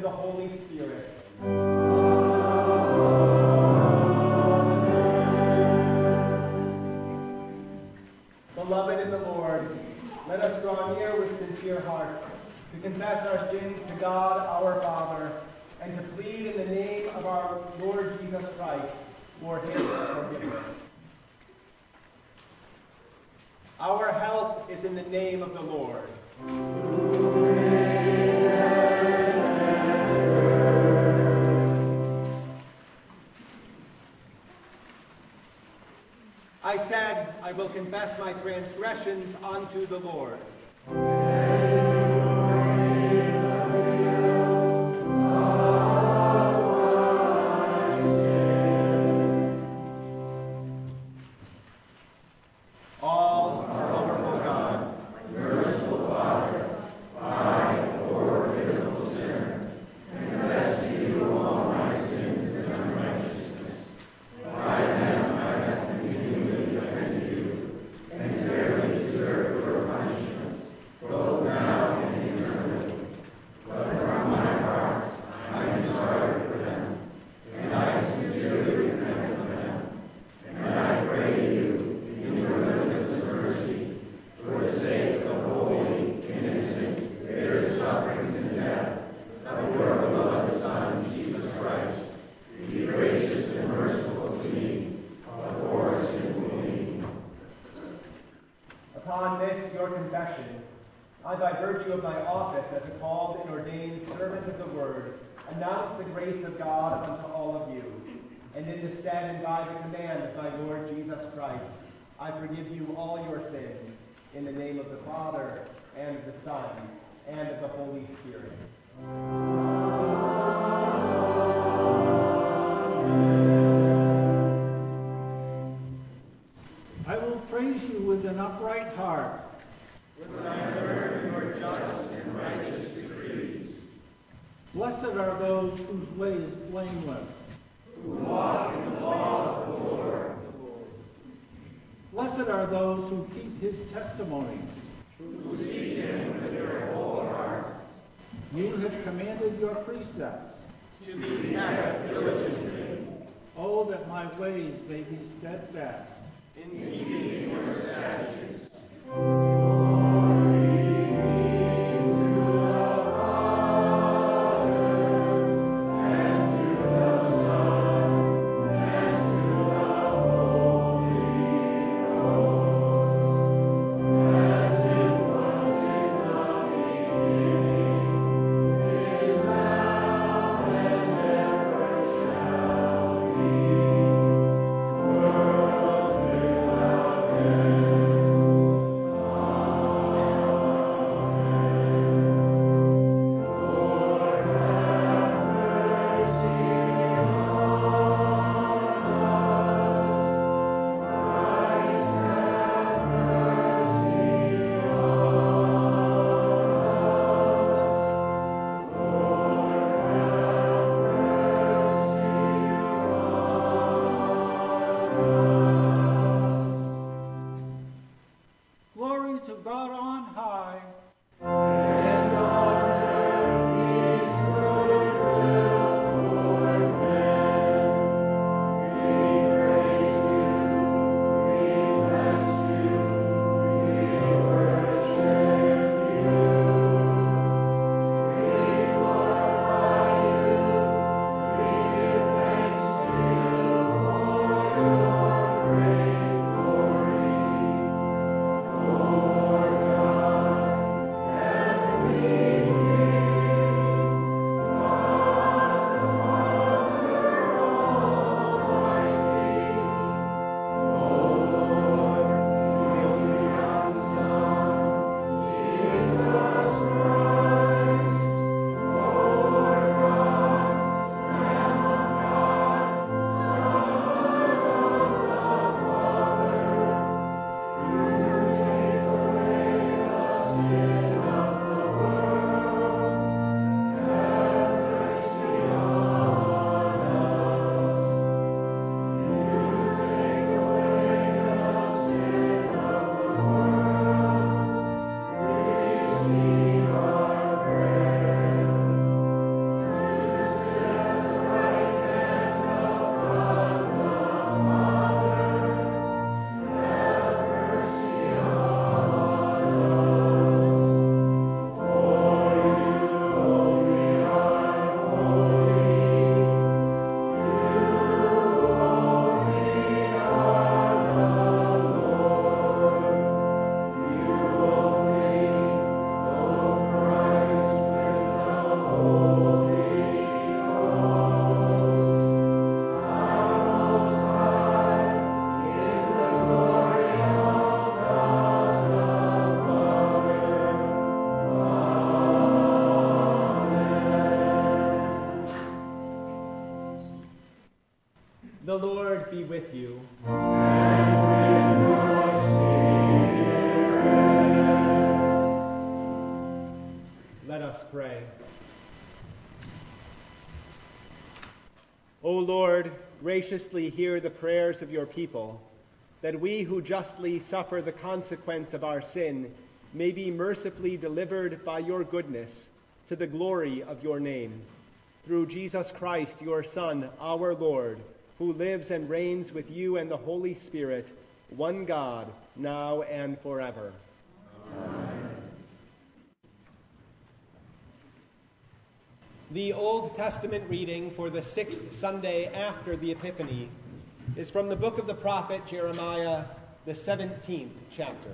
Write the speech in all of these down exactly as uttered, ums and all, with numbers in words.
the Holy Spirit. Beloved in the Lord, let us draw near with sincere hearts to confess our sins to God our Father and to plead in the name of our Lord Jesus Christ for his forgiveness. Our help is in the name of the Lord. I said, I will confess my transgressions unto the Lord. Upon this, your confession, I, by virtue of my office as a called and ordained servant of the Word, announce the grace of God unto all of you. And in the stead and by the command of my Lord Jesus Christ, I forgive you all your sins, in the name of the Father, and of the Son, and of the Holy Spirit. I will praise you with an upright heart. When I heard your just and righteous decrees. Blessed are those whose way is blameless, who walk in the law of the Lord. Blessed are those who keep his testimonies, who seek him with their whole heart. You have commanded your precepts to be kept diligently. Oh, that my ways may be steadfast in keeping your statutes. Thank you. The Lord be with you. And with your spirit. Let us pray. O Lord, graciously hear the prayers of your people, that we who justly suffer the consequence of our sin may be mercifully delivered by your goodness to the glory of your name. Through Jesus Christ, your Son, our Lord, who lives and reigns with you and the Holy Spirit, one God, now and forever. Amen. The Old Testament reading for the sixth Sunday after the Epiphany is from the book of the prophet Jeremiah, the seventeenth chapter.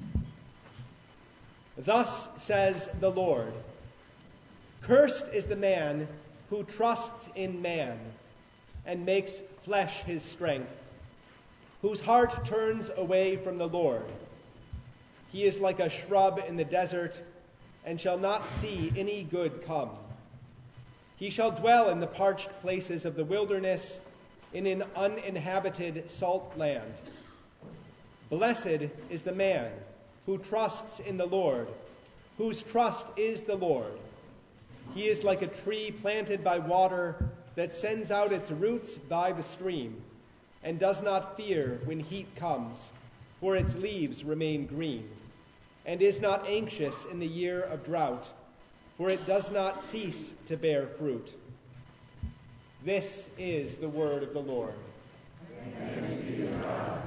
Thus says the Lord, "Cursed is the man who trusts in man and makes flesh his strength, whose heart turns away from the Lord. He is like a shrub in the desert and shall not see any good come. He shall dwell in the parched places of the wilderness, in an uninhabited salt land. Blessed is the man who trusts in the Lord, whose trust is the Lord. He is like a tree planted by water that sends out its roots by the stream, and does not fear when heat comes, for its leaves remain green, and is not anxious in the year of drought, for it does not cease to bear fruit." This is the word of the Lord. Thanks be to God.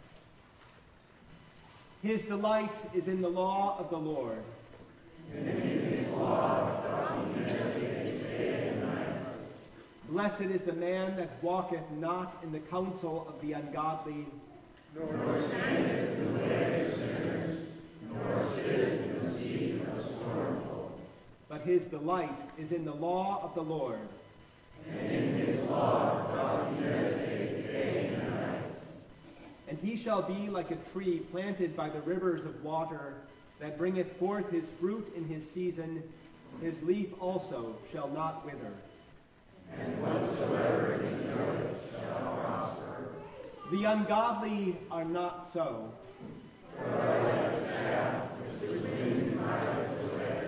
His delight is in the law of the Lord. And in his law doth he meditate day and night. Blessed is the man that walketh not in the counsel of the ungodly, nor standeth in the way of sinners, nor sitteth in the seat of the scornful. but his delight is in the law of the Lord. And in his law doth he meditate day and night. And he shall be like a tree planted by the rivers of water, that bringeth forth his fruit in his season. His leaf also shall not wither. And whatsoever he doeth shall prosper. The ungodly are not so. For they are like the chaff which the wind driveth away.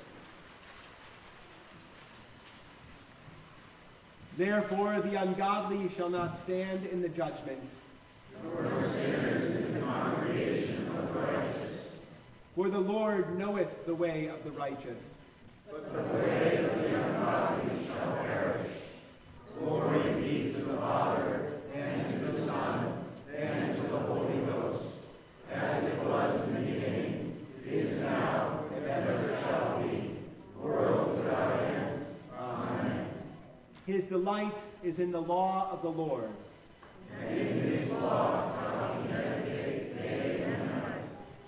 Therefore the ungodly shall not stand in the judgment, Nor sinners in the congregation of the righteous. for the Lord knoweth the way of the righteous, But the way of the ungodly shall perish. Glory be to the Father, and to the Son, and to the Holy Ghost, as it was in the beginning, is now, and ever shall be, world without end. Amen. his delight is in the law of the Lord. And in his law doth he meditate day and night.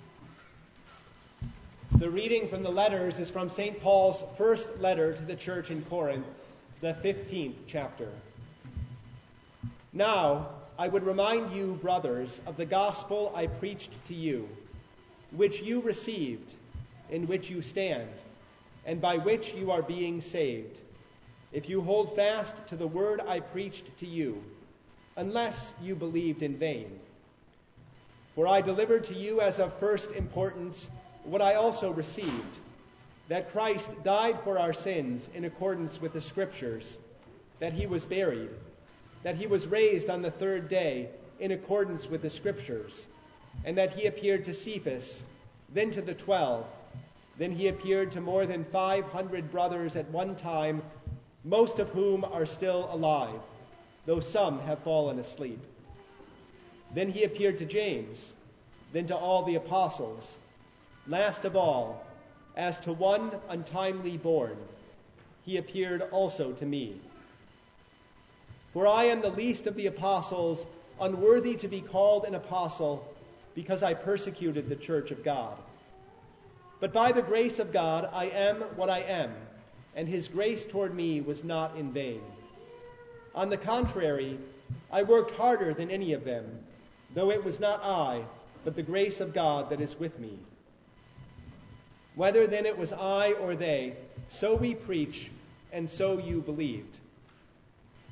The reading from the letters is from Saint Paul's first letter to the church in Corinth, the fifteenth chapter. Now, I would remind you, brothers, of the gospel I preached to you, which you received, in which you stand, and by which you are being saved, if you hold fast to the word I preached to you, unless you believed in vain. For I delivered to you as of first importance what I also received, that Christ died for our sins in accordance with the Scriptures, that he was buried, that he was raised on the third day in accordance with the Scriptures, and that he appeared to Cephas, then to the twelve, then he appeared to more than five hundred brothers at one time, most of whom are still alive, though some have fallen asleep. Then he appeared to James, then to all the apostles. Last of all, as to one untimely born, he appeared also to me. For I am the least of the apostles, unworthy to be called an apostle, because I persecuted the church of God. But by the grace of God I am what I am, and his grace toward me was not in vain. On the contrary, I worked harder than any of them, though it was not I, but the grace of God that is with me. Whether then it was I or they, so we preach, and so you believed.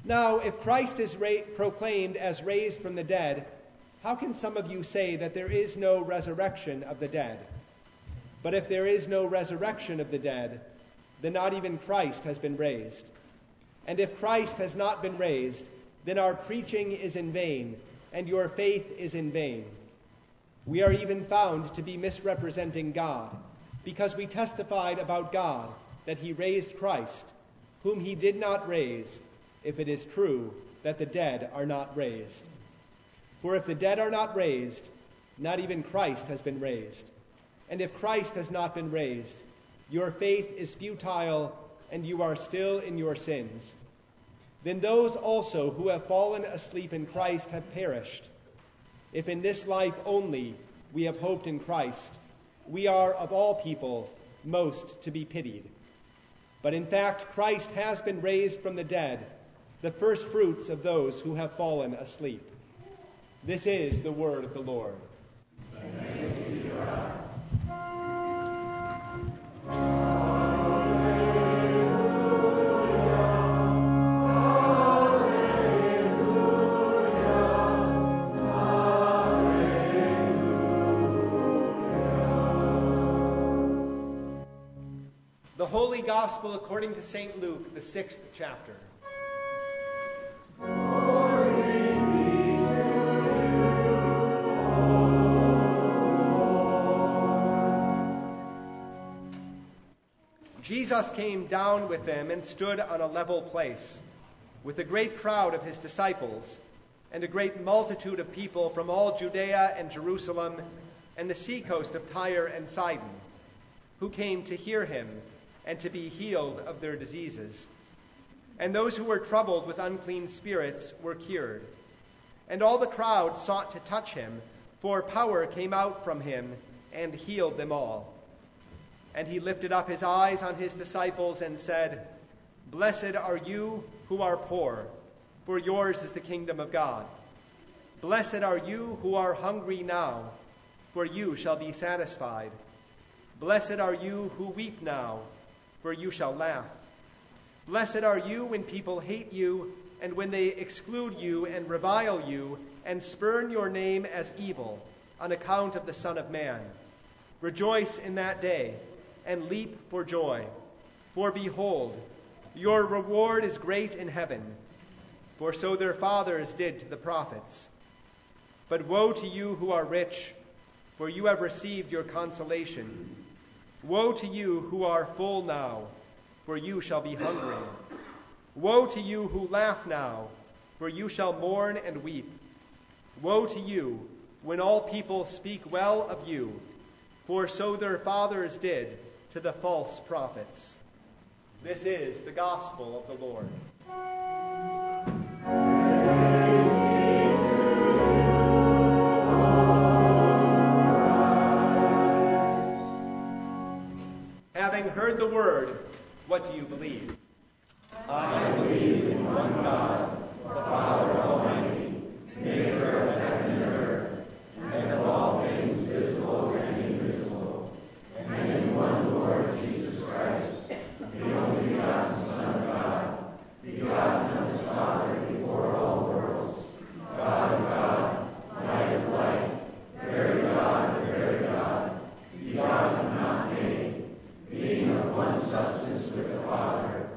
Now, if Christ is ra- proclaimed as raised from the dead, how can some of you say that there is no resurrection of the dead? But if there is no resurrection of the dead, then not even Christ has been raised. And if Christ has not been raised, then our preaching is in vain, and your faith is in vain. We are even found to be misrepresenting God, because we testified about God that he raised Christ, whom he did not raise, if it is true that the dead are not raised. For if the dead are not raised, not even Christ has been raised. And if Christ has not been raised, your faith is futile, and you are still in your sins. Then those also who have fallen asleep in Christ have perished. If in this life only we have hoped in Christ, we are of all people most to be pitied. But in fact, Christ has been raised from the dead, the first fruits of those who have fallen asleep. This is the word of the Lord. Thanks be to God. The Holy Gospel according to Saint Luke, the sixth chapter. Jesus came down with them and stood on a level place, with a great crowd of his disciples, and a great multitude of people from all Judea and Jerusalem, and the seacoast of Tyre and Sidon, who came to hear him and to be healed of their diseases. And those who were troubled with unclean spirits were cured. And all the crowd sought to touch him, for power came out from him and healed them all. And he lifted up his eyes on his disciples and said, "Blessed are you who are poor, for yours is the kingdom of God. Blessed are you who are hungry now, for you shall be satisfied. Blessed are you who weep now, for you shall laugh. Blessed are you when people hate you, and when they exclude you and revile you, and spurn your name as evil, on account of the Son of Man. Rejoice in that day, and leap for joy. For behold, your reward is great in heaven, for so their fathers did to the prophets. But woe to you who are rich, for you have received your consolation. Woe to you who are full now, for you shall be hungry. Woe to you who laugh now, for you shall mourn and weep. Woe to you when all people speak well of you, for so their fathers did to the false prophets." This is the gospel of the Lord. Having heard the word, what do you believe? I believe in one God, the Father Almighty, maker of heaven and earth, and of all things visible and invisible, and in one Lord Jesus Christ, the only begotten Son of God, begotten of his Father before all worlds, God of God, light of light, very God of very God, begotten, not made, being of one substance with the Father,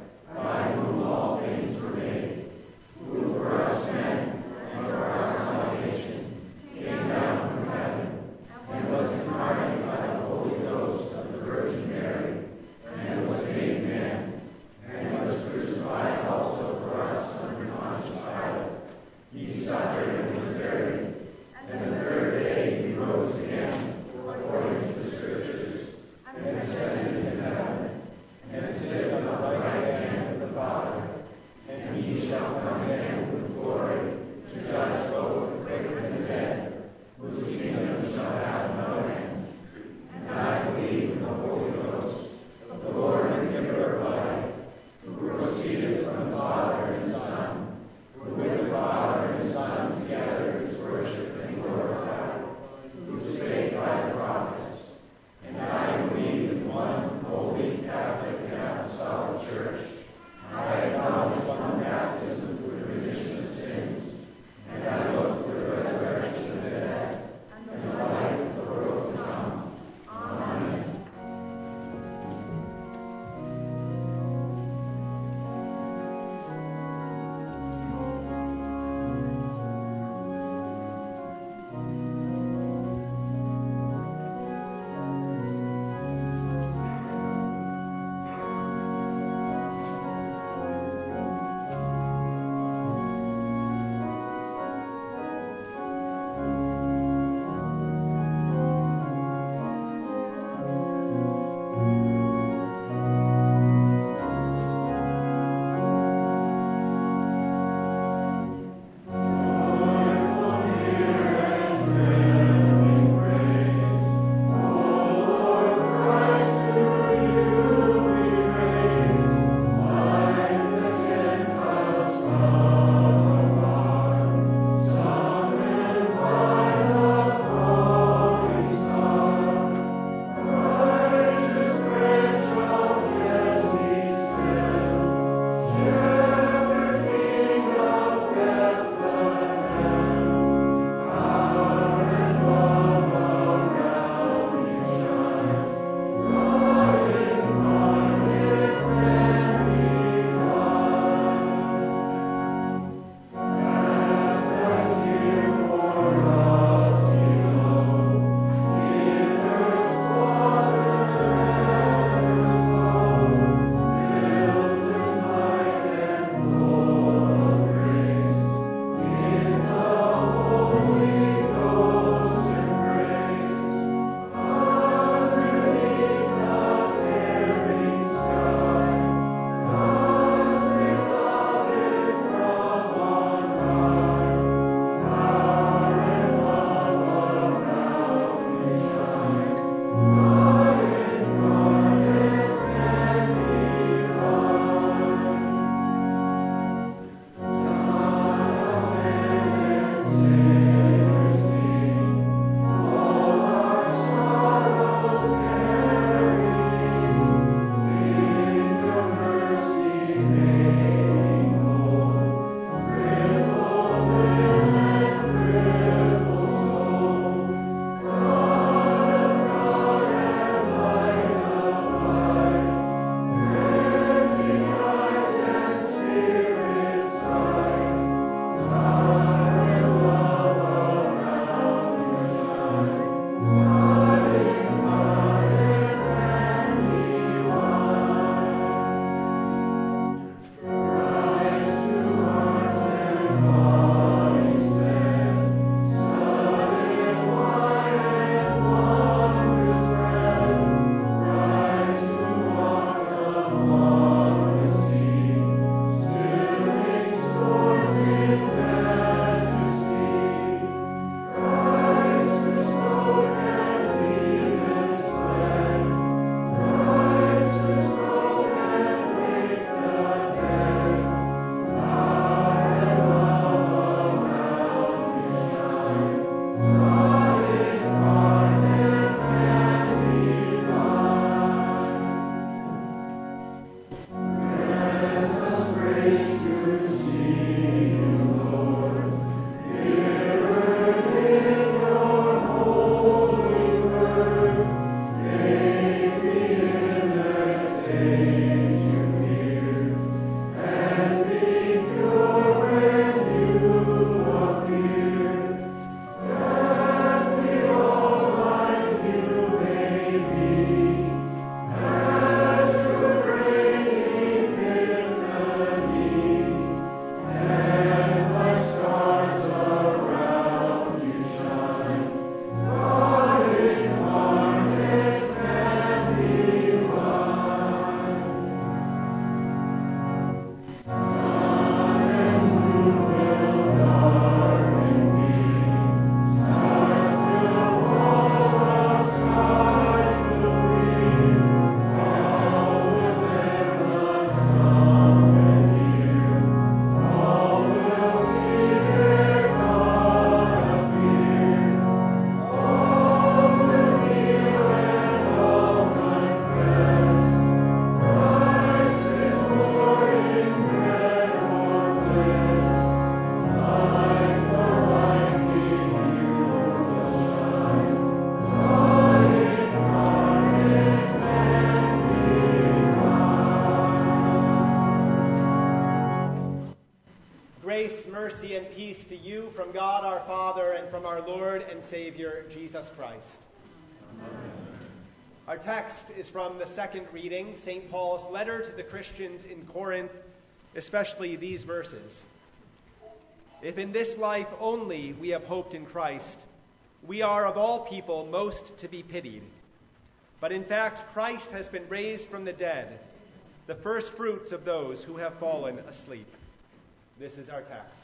Grace, mercy, and peace to you from God our Father and from our Lord and Savior, Jesus Christ. Amen. Our text is from the second reading, Saint Paul's letter to the Christians in Corinth, especially these verses. If in this life only we have hoped in Christ, we are of all people most to be pitied. But in fact, Christ has been raised from the dead, the first fruits of those who have fallen asleep. This is our text.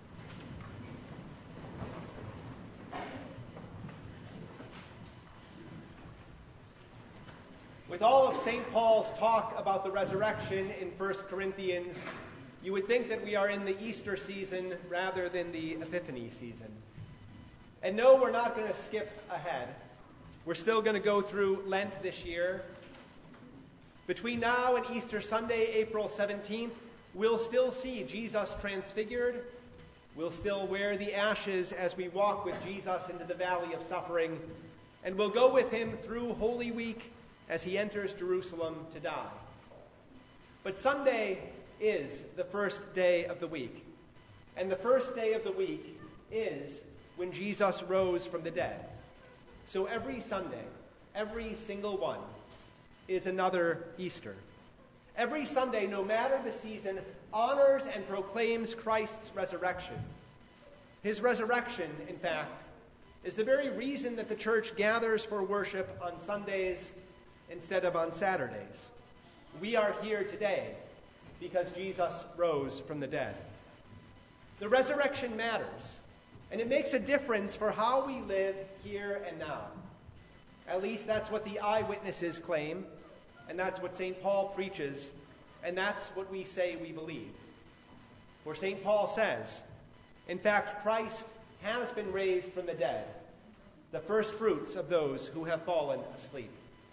With all of Saint Paul's talk about the resurrection in First Corinthians, you would think that we are in the Easter season rather than the Epiphany season. And no, we're not going to skip ahead. We're still going to go through Lent this year. Between now and Easter Sunday, April seventeenth, we'll still see Jesus transfigured. We'll still wear the ashes as we walk with Jesus into the valley of suffering. And we'll go with him through Holy Week as he enters Jerusalem to die. But Sunday is the first day of the week. And the first day of the week is when Jesus rose from the dead. So every Sunday, every single one, is another Easter. Every Sunday, no matter the season, honors and proclaims Christ's resurrection. His resurrection, in fact, is the very reason that the church gathers for worship on Sundays instead of on Saturdays. We are here today because Jesus rose from the dead. The resurrection matters, and it makes a difference for how we live here and now. At least that's what the eyewitnesses claim, and that's what Saint Paul preaches, and that's what we say we believe. For Saint Paul says, in fact, Christ has been raised from the dead, the first fruits of those who have fallen asleep.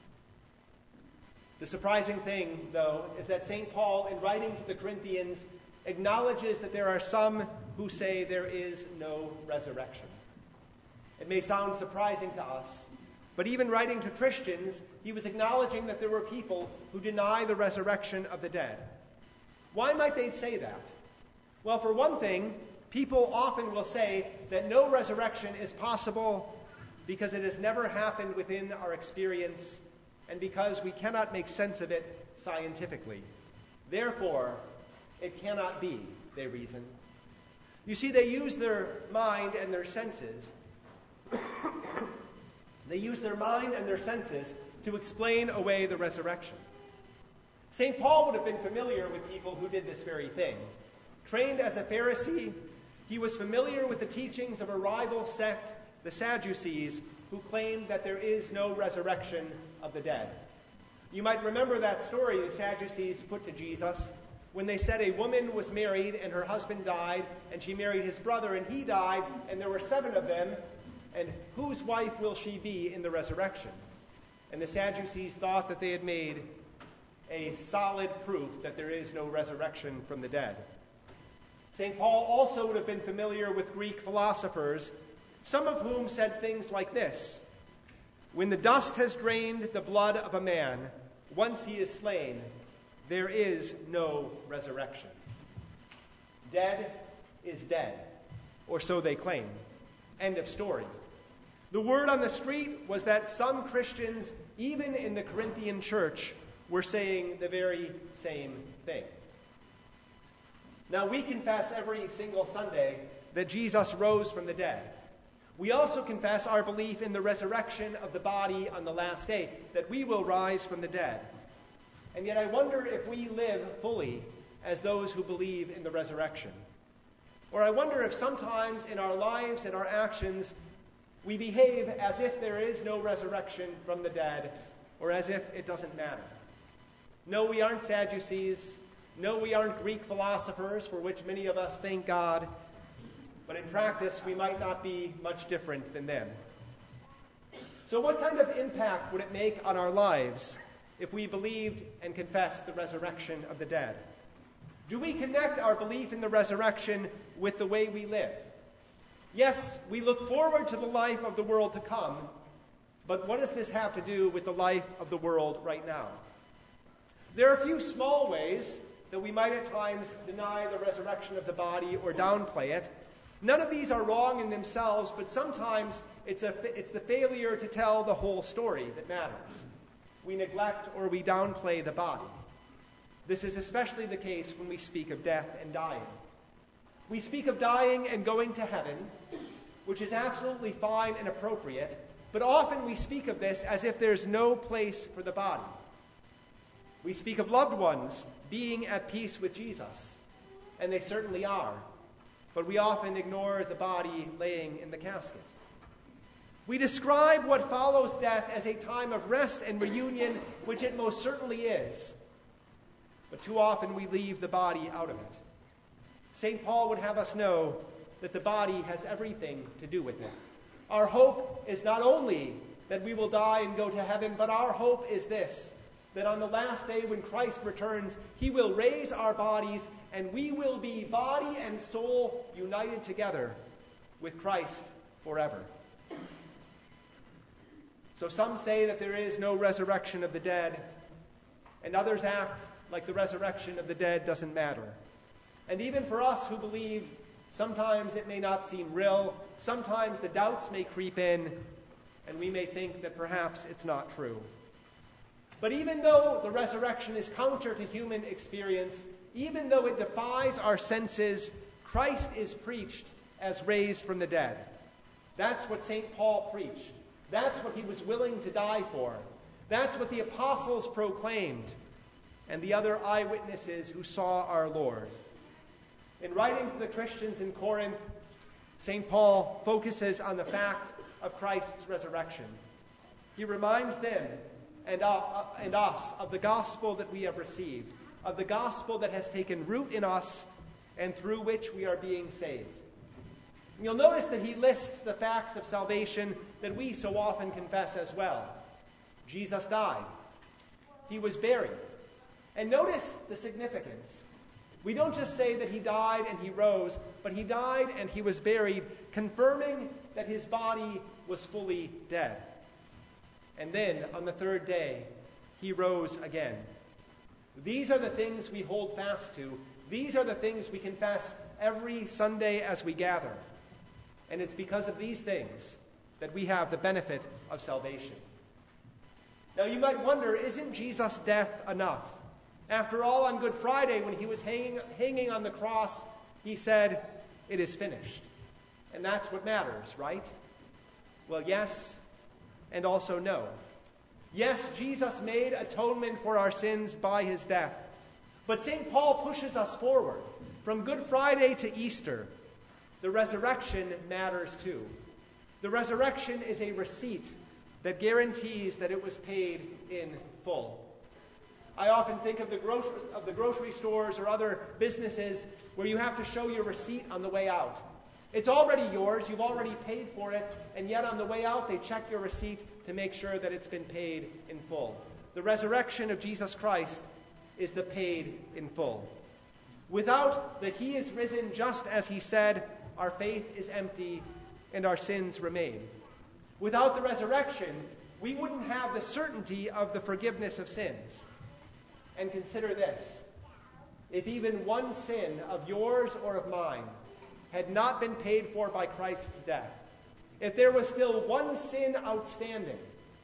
The surprising thing, though, is that Saint Paul, in writing to the Corinthians, acknowledges that there are some who say there is no resurrection. It may sound surprising to us, but even writing to Christians, he was acknowledging that there were people who deny the resurrection of the dead. Why might they say that? Well, for one thing, people often will say that no resurrection is possible because it has never happened within our experience and because we cannot make sense of it scientifically. Therefore, it cannot be, they reason. You see, they use their mind and their senses They use their mind and their senses to explain away the resurrection. Saint Paul would have been familiar with people who did this very thing. Trained as a Pharisee, he was familiar with the teachings of a rival sect, the Sadducees, who claimed that there is no resurrection of the dead. You might remember that story the Sadducees put to Jesus when they said a woman was married and her husband died, and she married his brother and he died, and there were seven of them, and whose wife will she be in the resurrection? And the Sadducees thought that they had made a solid proof that there is no resurrection from the dead. Saint Paul also would have been familiar with Greek philosophers, some of whom said things like this: when the dust has drained the blood of a man, once he is slain, there is no resurrection. Dead is dead, or so they claim. End of story. The word on the street was that some Christians, even in the Corinthian church, were saying the very same thing. Now, we confess every single Sunday that Jesus rose from the dead. We also confess our belief in the resurrection of the body on the last day, that we will rise from the dead. And yet I wonder if we live fully as those who believe in the resurrection. Or I wonder if sometimes in our lives and our actions, we behave as if there is no resurrection from the dead, or as if it doesn't matter. No, we aren't Sadducees. No, we aren't Greek philosophers, for which many of us thank God. But in practice, we might not be much different than them. So what kind of impact would it make on our lives if we believed and confessed the resurrection of the dead? Do we connect our belief in the resurrection with the way we live? Yes, we look forward to the life of the world to come, but what does this have to do with the life of the world right now? There are a few small ways that we might at times deny the resurrection of the body or downplay it. None of these are wrong in themselves, but sometimes it's, a, it's the failure to tell the whole story that matters. We neglect or we downplay the body. This is especially the case when we speak of death and dying. We speak of dying and going to heaven, which is absolutely fine and appropriate, but often we speak of this as if there's no place for the body. We speak of loved ones being at peace with Jesus, and they certainly are, but we often ignore the body laying in the casket. We describe what follows death as a time of rest and reunion, which it most certainly is, but too often we leave the body out of it. Saint Paul would have us know that the body has everything to do with it. Our hope is not only that we will die and go to heaven, but our hope is this, that on the last day when Christ returns, he will raise our bodies and we will be body and soul united together with Christ forever. So some say that there is no resurrection of the dead, and others act like the resurrection of the dead doesn't matter. And even for us who believe, sometimes it may not seem real, sometimes the doubts may creep in, and we may think that perhaps it's not true. But even though the resurrection is counter to human experience, even though it defies our senses, Christ is preached as raised from the dead. That's what Saint Paul preached. That's what he was willing to die for. That's what the apostles proclaimed, and the other eyewitnesses who saw our Lord. In writing to the Christians in Corinth, Saint Paul focuses on the fact of Christ's resurrection. He reminds them and, uh, and us of the gospel that we have received, of the gospel that has taken root in us and through which we are being saved. And you'll notice that he lists the facts of salvation that we so often confess as well. Jesus died. He was buried. And notice the significance. We don't just say that he died and he rose, but he died and he was buried, confirming that his body was fully dead. And then, on the third day, he rose again. These are the things we hold fast to. These are the things we confess every Sunday as we gather. And it's because of these things that we have the benefit of salvation. Now you might wonder, isn't Jesus' death enough? After all, on Good Friday, when he was hanging, hanging on the cross, he said, "It is finished." And that's what matters, right? Well, yes, and also no. Yes, Jesus made atonement for our sins by his death. But Saint Paul pushes us forward. From Good Friday to Easter, the resurrection matters too. The resurrection is a receipt that guarantees that it was paid in full. I often think of the grocery, of the grocery stores or other businesses where you have to show your receipt on the way out. It's already yours, you've already paid for it, and yet on the way out they check your receipt to make sure that it's been paid in full. The resurrection of Jesus Christ is the paid in full. Without that he is risen just as he said, our faith is empty and our sins remain. Without the resurrection, we wouldn't have the certainty of the forgiveness of sins. And consider this, if even one sin of yours or of mine had not been paid for by Christ's death, if there was still one sin outstanding,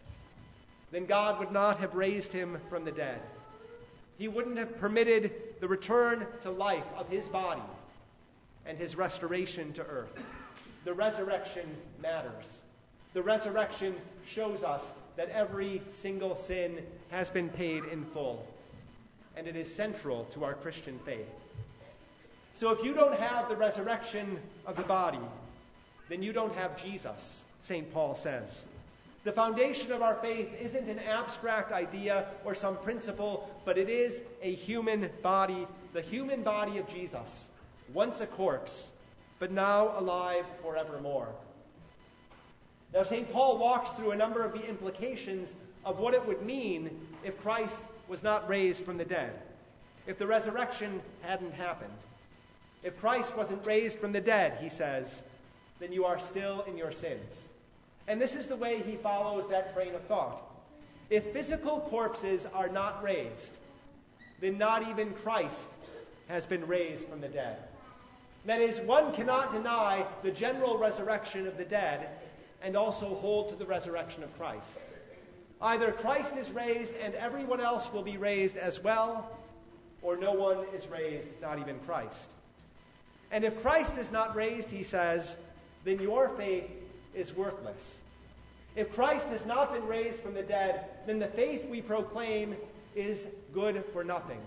then God would not have raised him from the dead. He wouldn't have permitted the return to life of his body and his restoration to earth. The resurrection matters. The resurrection shows us that every single sin has been paid in full, and it is central to our Christian faith. So if you don't have the resurrection of the body, then you don't have Jesus, Saint Paul says. The foundation of our faith isn't an abstract idea or some principle, but it is a human body, the human body of Jesus, once a corpse, but now alive forevermore. Now, Saint Paul walks through a number of the implications of what it would mean if Christ was not raised from the dead, if the resurrection hadn't happened. If Christ wasn't raised from the dead, he says, then you are still in your sins. And this is the way he follows that train of thought. If physical corpses are not raised, then not even Christ has been raised from the dead. That is, one cannot deny the general resurrection of the dead and also hold to the resurrection of Christ. Either Christ is raised and everyone else will be raised as well, or no one is raised, not even Christ. And if Christ is not raised, he says, then your faith is worthless. If Christ has not been raised from the dead, then the faith we proclaim is good for nothing.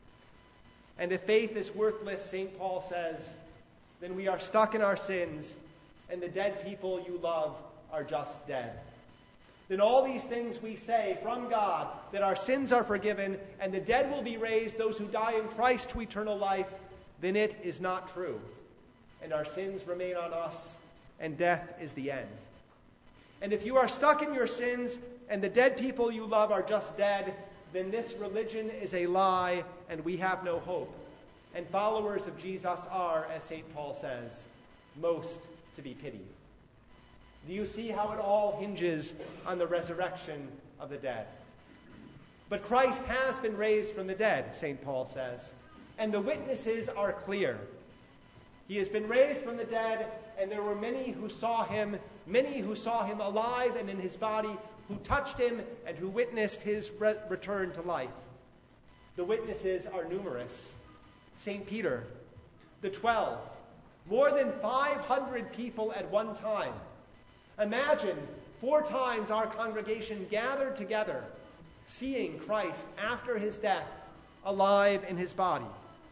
And if faith is worthless, Saint Paul says, then we are stuck in our sins, and the dead people you love are just dead. Then all these things we say from God, that our sins are forgiven, and the dead will be raised, those who die in Christ to eternal life, then it is not true. And our sins remain on us, and death is the end. And if you are stuck in your sins, and the dead people you love are just dead, then this religion is a lie, and we have no hope. And followers of Jesus are, as Saint Paul says, most to be pitied. Do you see how it all hinges on the resurrection of the dead? But Christ has been raised from the dead, Saint Paul says, and the witnesses are clear. He has been raised from the dead, and there were many who saw him, many who saw him alive and in his body, who touched him and who witnessed his re- return to life. The witnesses are numerous. Saint Peter, the twelve, more than five hundred people at one time. Imagine four times our congregation gathered together, seeing Christ after his death, alive in his body.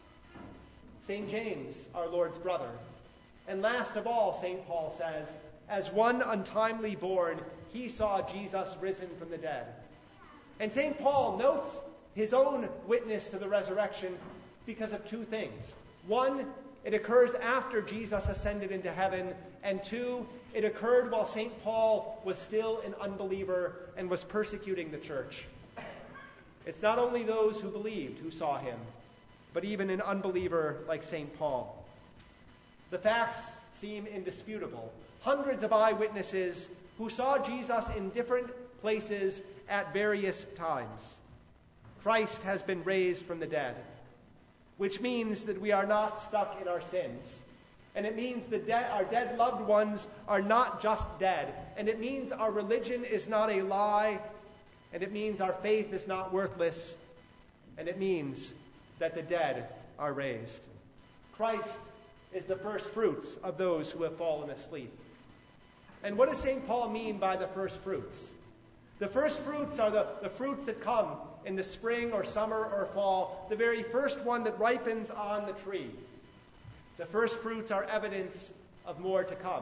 Saint James, our Lord's brother. And last of all, Saint Paul says, as one untimely born, he saw Jesus risen from the dead. And Saint Paul notes his own witness to the resurrection because of two things. One, it occurs after Jesus ascended into heaven. And two, it occurred while Saint Paul was still an unbeliever and was persecuting the church. It's not only those who believed who saw him, but even an unbeliever like Saint Paul. The facts seem indisputable. Hundreds of eyewitnesses who saw Jesus in different places at various times. Christ has been raised from the dead, which means that we are not stuck in our sins. And it means the de- our dead loved ones are not just dead. And it means our religion is not a lie. And it means our faith is not worthless. And it means that the dead are raised. Christ is the first fruits of those who have fallen asleep. And what does Saint Paul mean by the first fruits? The first fruits are the, the fruits that come in the spring or summer or fall, the very first one that ripens on the tree. The first fruits are evidence of more to come.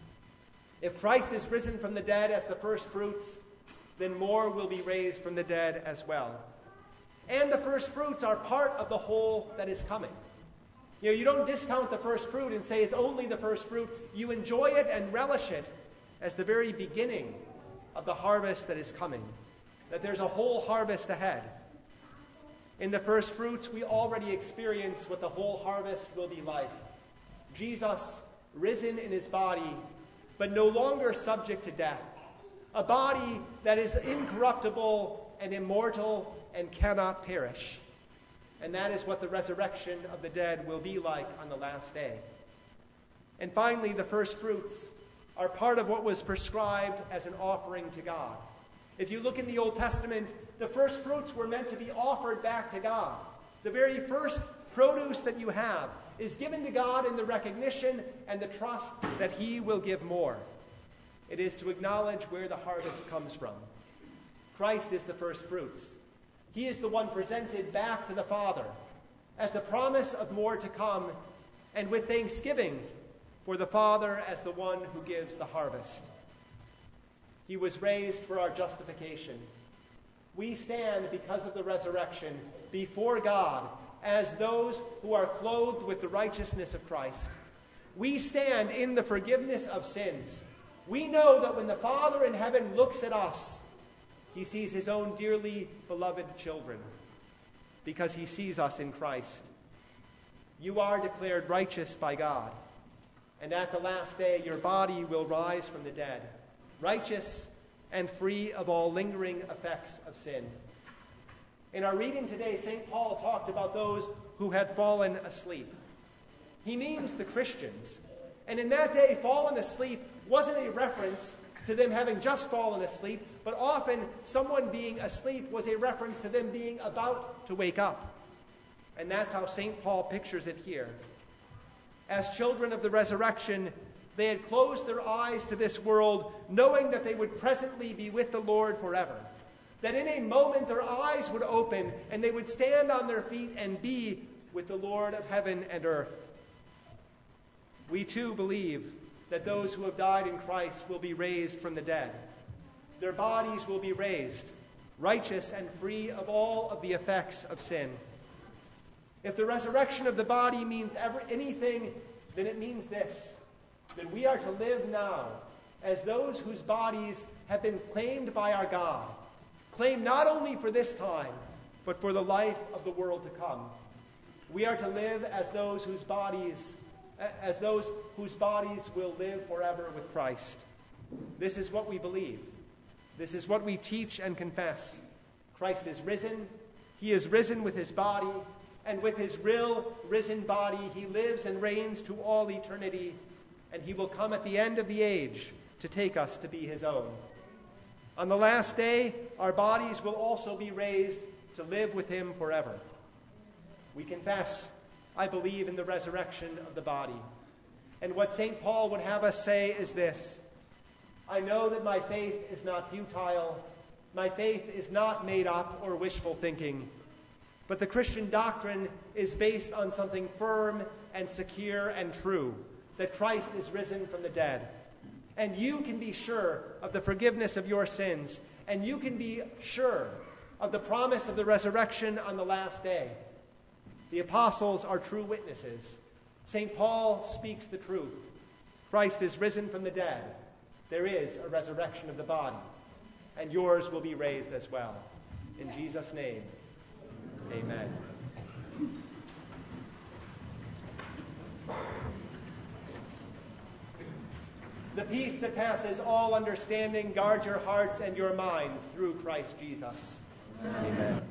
If Christ is risen from the dead as the first fruits, then more will be raised from the dead as well. And the first fruits are part of the whole that is coming. You know, you don't discount the first fruit and say it's only the first fruit. You enjoy it and relish it as the very beginning of the harvest that is coming. That there's a whole harvest ahead. In the first fruits, we already experience what the whole harvest will be like. Jesus, risen in his body, but no longer subject to death. A body that is incorruptible and immortal and cannot perish. And that is what the resurrection of the dead will be like on the last day. And finally, the first fruits are part of what was prescribed as an offering to God. If you look in the Old Testament, the first fruits were meant to be offered back to God. The very first produce that you have is given to God in the recognition and the trust that he will give more. It is to acknowledge where the harvest comes from. Christ is the first fruits. He is the one presented back to the Father as the promise of more to come, and with thanksgiving for the Father as the one who gives the harvest. He was raised for our justification. We stand, because of the resurrection, before God as those who are clothed with the righteousness of Christ. We stand in the forgiveness of sins. We know that when the Father in heaven looks at us, he sees his own dearly beloved children, because he sees us in Christ. You are declared righteous by God, and at the last day your body will rise from the dead, righteous and free of all lingering effects of sin. In our reading today, Saint Paul talked about those who had fallen asleep. He means the Christians. And in that day, fallen asleep wasn't a reference to them having just fallen asleep, but often someone being asleep was a reference to them being about to wake up. And that's how Saint Paul pictures it here. As children of the resurrection, they had closed their eyes to this world, knowing that they would presently be with the Lord forever. That in a moment their eyes would open and they would stand on their feet and be with the Lord of heaven and earth. We too believe that those who have died in Christ will be raised from the dead. Their bodies will be raised, righteous and free of all of the effects of sin. If the resurrection of the body means ever anything, then it means this, that we are to live now as those whose bodies have been claimed by our God, claimed not only for this time, but for the life of the world to come. We are to live as those whose bodies, as those whose bodies will live forever with Christ. This is what we believe. This is what we teach and confess. Christ is risen. He is risen with his body, and with his real risen body, he lives and reigns to all eternity, and he will come at the end of the age to take us to be his own. On the last day, our bodies will also be raised to live with him forever. We confess, I believe in the resurrection of the body. And what Saint Paul would have us say is this: I know that my faith is not futile. My faith is not made up or wishful thinking. But the Christian doctrine is based on something firm and secure and true, that Christ is risen from the dead. And you can be sure of the forgiveness of your sins, and you can be sure of the promise of the resurrection on the last day. The apostles are true witnesses. Saint Paul speaks the truth. Christ is risen from the dead. There is a resurrection of the body, and yours will be raised as well. In Jesus' name, amen. The peace that passes all understanding guard your hearts and your minds through Christ Jesus. Amen.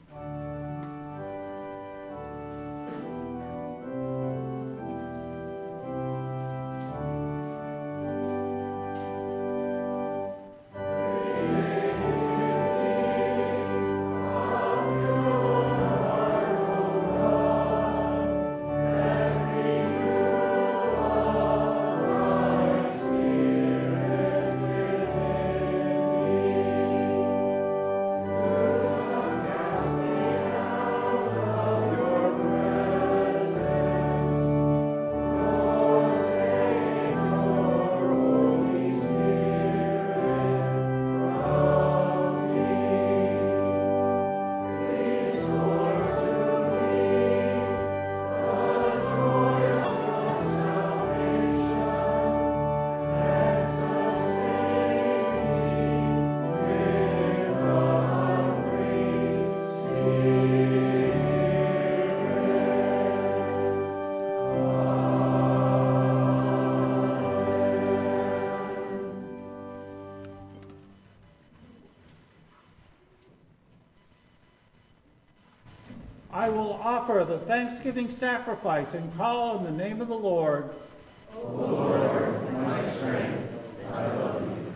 I will offer the thanksgiving sacrifice and call in the name of the Lord. O Lord, my strength, I love you.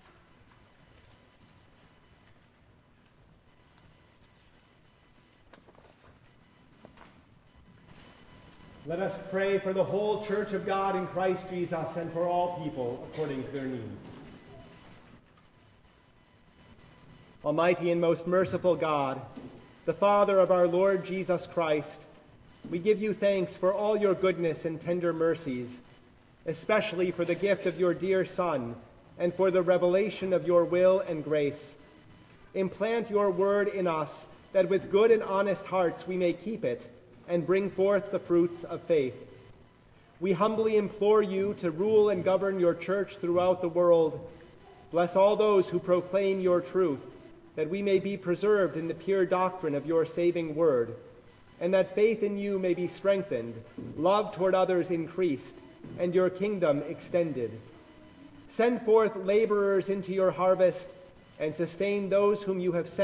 Let us pray for the whole Church of God in Christ Jesus and for all people according to their needs. Almighty and most merciful God, the Father of our Lord Jesus Christ, we give you thanks for all your goodness and tender mercies, especially for the gift of your dear Son and for the revelation of your will and grace. Implant your word in us, that with good and honest hearts we may keep it and bring forth the fruits of faith. We humbly implore you to rule and govern your church throughout the world. Bless all those who proclaim your truth, that we may be preserved in the pure doctrine of your saving word, and that faith in you may be strengthened, love toward others increased, and your kingdom extended. Send forth laborers into your harvest, and sustain those whom you have sent,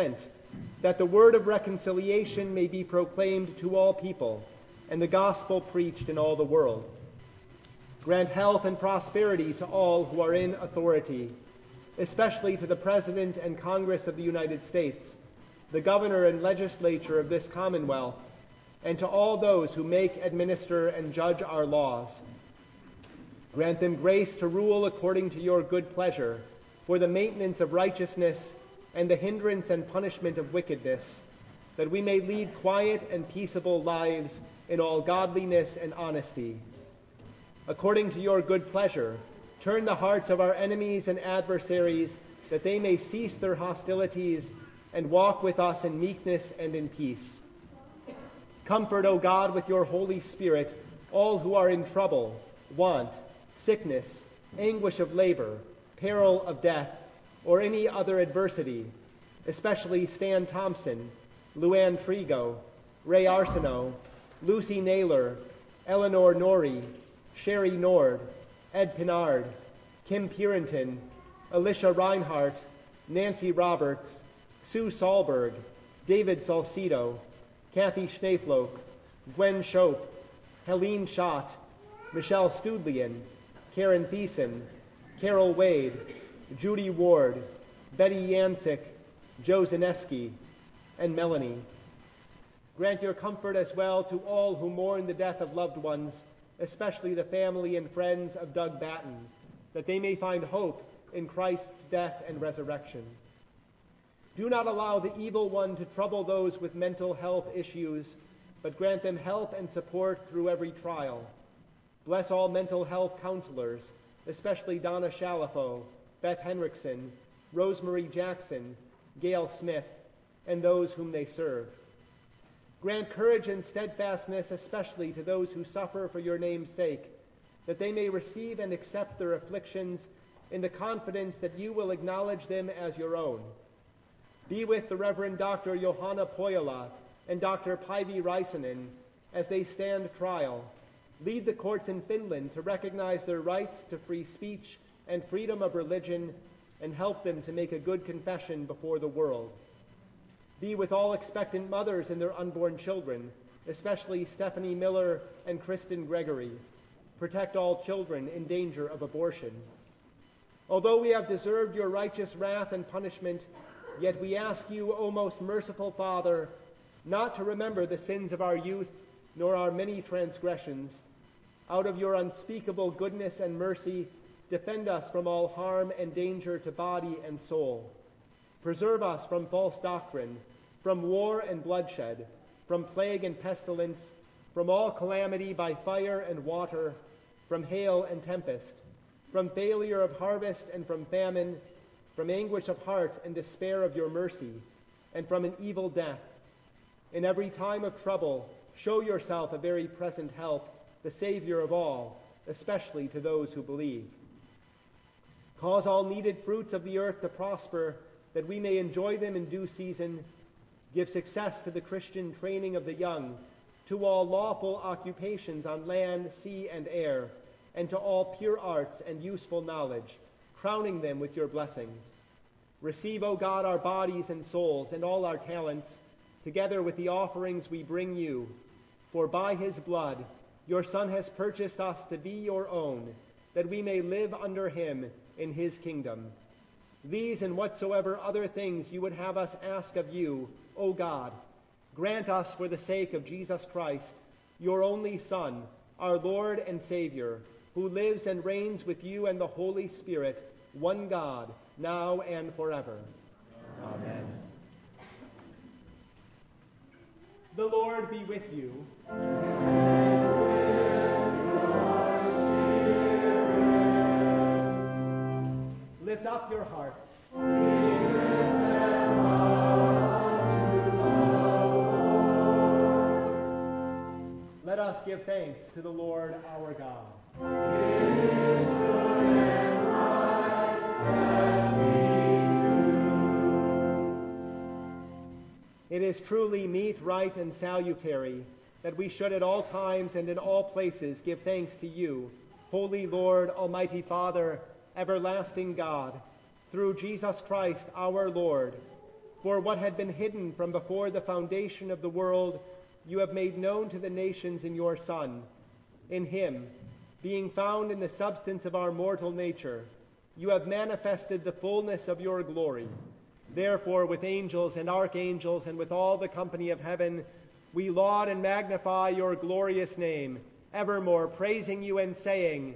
that the word of reconciliation may be proclaimed to all people, and the gospel preached in all the world. Grant health and prosperity to all who are in authority, especially to the President and Congress of the United States, the governor and legislature of this Commonwealth, and to all those who make, administer, and judge our laws. Grant them grace to rule according to your good pleasure, for the maintenance of righteousness and the hindrance and punishment of wickedness, that we may lead quiet and peaceable lives in all godliness and honesty. According to your good pleasure, turn the hearts of our enemies and adversaries, that they may cease their hostilities and walk with us in meekness and in peace. Comfort, O God, with your Holy Spirit, all who are in trouble, want, sickness, anguish of labor, peril of death, or any other adversity, especially Stan Thompson, Luann Trigo, Ray Arsenault, Lucy Naylor, Eleanor Norrie, Sherry Nord, Ed Pinard, Kim Purinton, Alicia Reinhart, Nancy Roberts, Sue Sahlberg, David Salcido, Kathy Schnafloke, Gwen Shope, Helene Schott, Michelle Studlian, Karen Thiessen, Carol Wade, Judy Ward, Betty Yancic, Joe Zaneski, and Melanie. Grant your comfort as well to all who mourn the death of loved ones, especially the family and friends of Doug Batten, that they may find hope in Christ's death and resurrection. Do not allow the evil one to trouble those with mental health issues, but grant them help and support through every trial. Bless all mental health counselors, especially Donna Shalafo, Beth Henriksen, Rosemary Jackson, Gail Smith, and those whom they serve. Grant courage and steadfastness, especially to those who suffer for your name's sake, that they may receive and accept their afflictions in the confidence that you will acknowledge them as your own. Be with the Reverend Doctor Johanna Pojola and Doctor Päivi Räisänen as they stand trial. Lead the courts in Finland to recognize their rights to free speech and freedom of religion, and help them to make a good confession before the world. Be with all expectant mothers and their unborn children, especially Stephanie Miller and Kristen Gregory. Protect all children in danger of abortion. Although we have deserved your righteous wrath and punishment, yet we ask you, O most merciful Father, not to remember the sins of our youth, nor our many transgressions. Out of your unspeakable goodness and mercy, defend us from all harm and danger to body and soul. Preserve us from false doctrine, from war and bloodshed, from plague and pestilence, from all calamity by fire and water, from hail and tempest, from failure of harvest and from famine, from anguish of heart and despair of your mercy, and from an evil death. In every time of trouble, show yourself a very present help, the Savior of all, especially to those who believe. Cause all needed fruits of the earth to prosper, that we may enjoy them in due season. Give success to the Christian training of the young, to all lawful occupations on land, sea, and air, and to all pure arts and useful knowledge, crowning them with your blessing. Receive, O God, our bodies and souls and all our talents, together with the offerings we bring you. For by his blood your Son has purchased us to be your own, that we may live under him in his kingdom. These and whatsoever other things you would have us ask of you, O God, grant us for the sake of Jesus Christ, your only Son, our Lord and Savior, who lives and reigns with you and the Holy Spirit, one God, now and forever. Amen. The Lord be with you. Lift up your hearts. Let us give thanks to the Lord our God. It is good and right that we do. It is truly meet, right, and salutary that we should at all times and in all places give thanks to you, Holy Lord, Almighty Father, everlasting God, through Jesus Christ our Lord, For what had been hidden from before the foundation of the world, you have made known to the nations in your Son. In him, being found in the substance of our mortal nature, you have manifested the fullness of your glory. Therefore, with angels and archangels and with all the company of heaven, we laud and magnify your glorious name, evermore praising you and saying,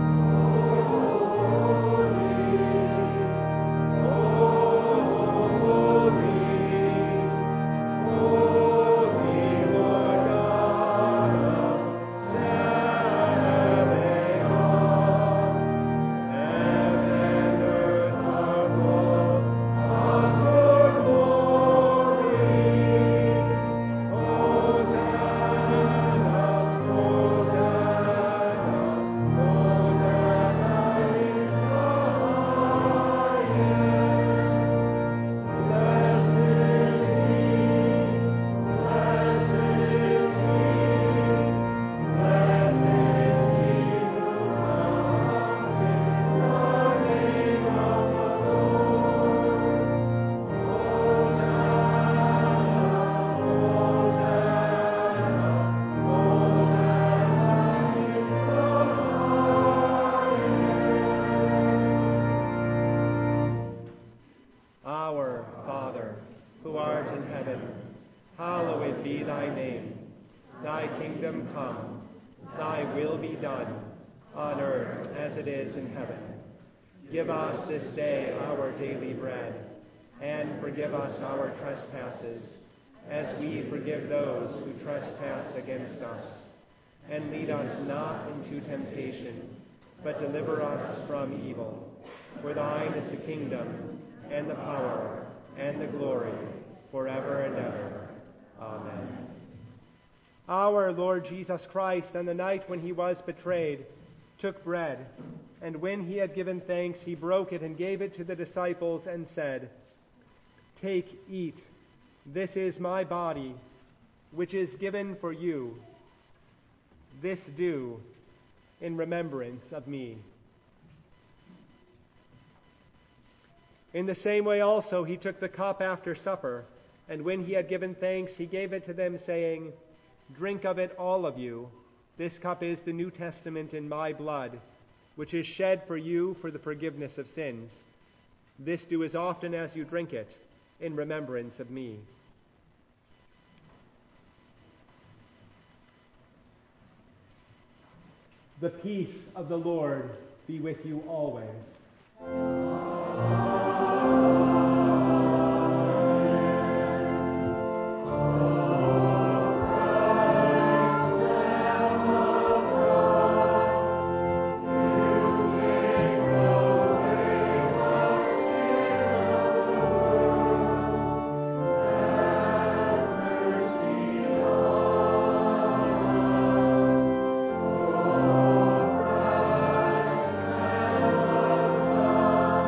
Our Father, who art in heaven, hallowed be thy name. Thy kingdom come, thy will be done, on earth as it is in heaven. Give us this day our daily bread, and forgive us our trespasses, as we forgive those who trespass against us. And lead us not into temptation, but deliver us from evil. For thine is the kingdom, and the power, and the glory, forever and ever. Amen. Our Lord Jesus Christ, on the night when he was betrayed, took bread, and when he had given thanks, he broke it and gave it to the disciples and said, "Take, eat. This is my body, which is given for you. This do in remembrance of me." In the same way also he took the cup after supper, and when he had given thanks, he gave it to them, saying, "Drink of it, all of you. This cup is the New Testament in my blood, which is shed for you for the forgiveness of sins. This do as often as you drink it, in remembrance of me." The peace of the Lord be with you always. Amen.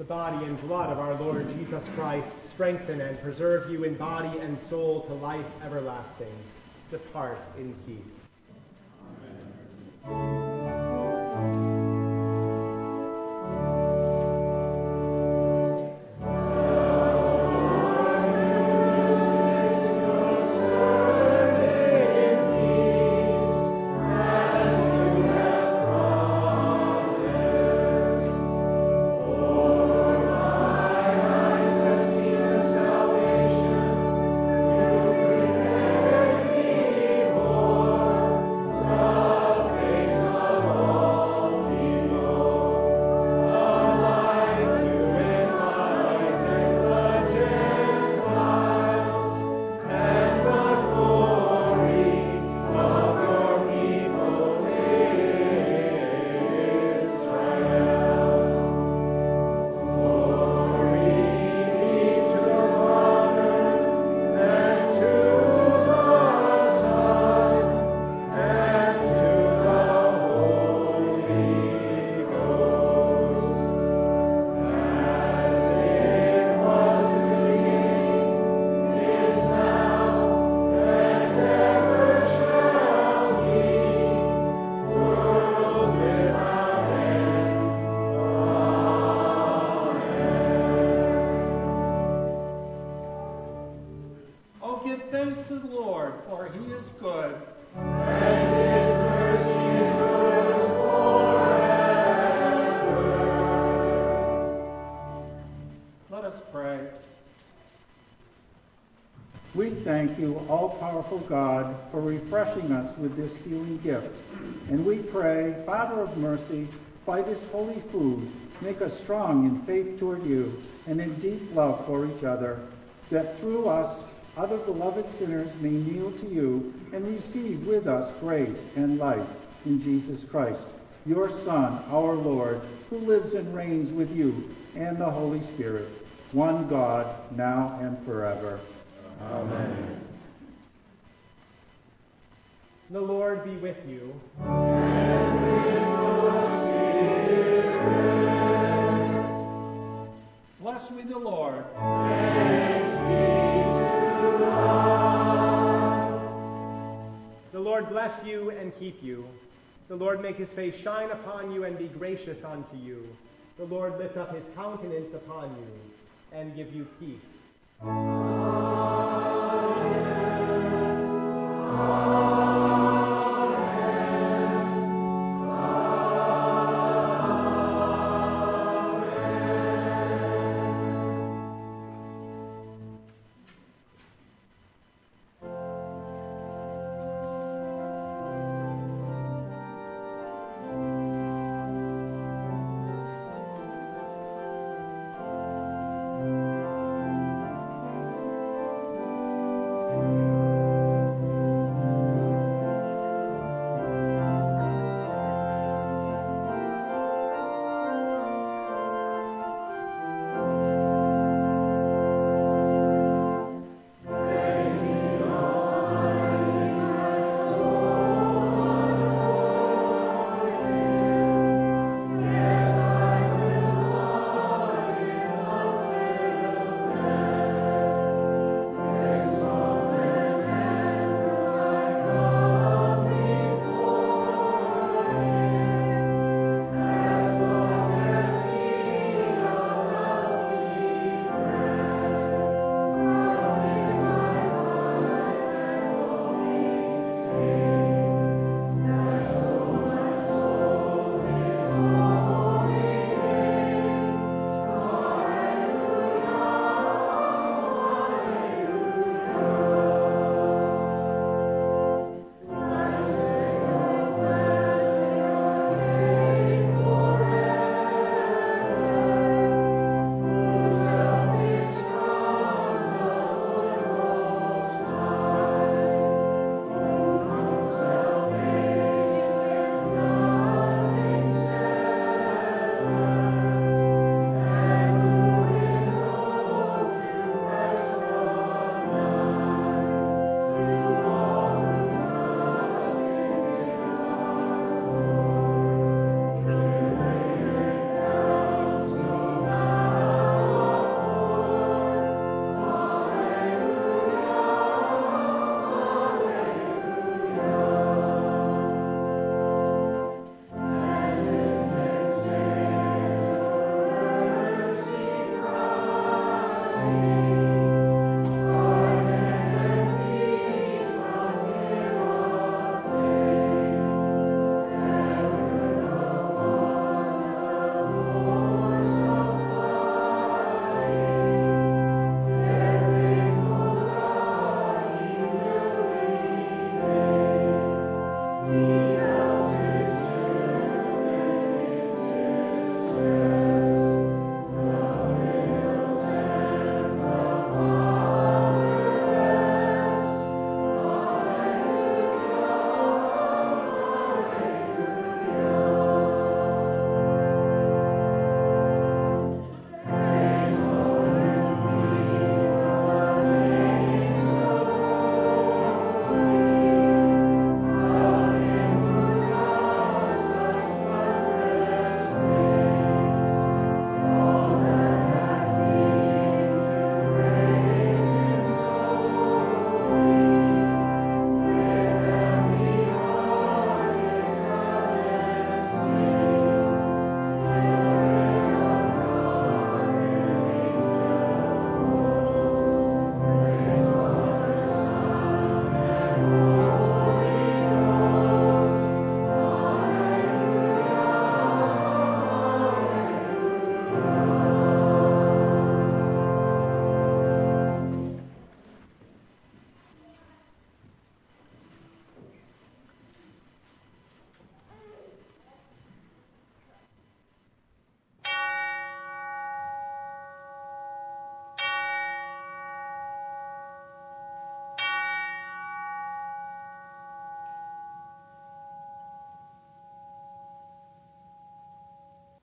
The body and blood of our Lord Jesus Christ strengthen and preserve you in body and soul to life everlasting. Depart in peace. Amen. We thank you, all-powerful God, for refreshing us with this healing gift. And we pray, Father of mercy, by this holy food, make us strong in faith toward you and in deep love for each other, that through us other beloved sinners may kneel to you and receive with us grace and life in Jesus Christ, your Son, our Lord, who lives and reigns with you and the Holy Spirit, one God, now and forever. Amen. The Lord be with you. And with your spirit. Blessed be the Lord. Thanks be to God. The Lord bless you and keep you. The Lord make his face shine upon you and be gracious unto you. The Lord lift up his countenance upon you and give you peace.